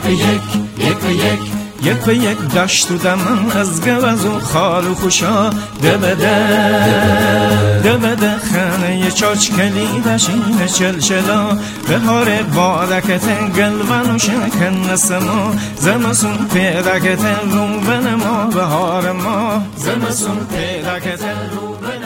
یک به یک دشت و دمن از گوز و خال و خوشا دبده خانه چاچ کلی بشین چلچلا بهار بارکت گلون و شکن نسما زمسون پیدکت رو بنما بهار ما زمسون پیدکت رو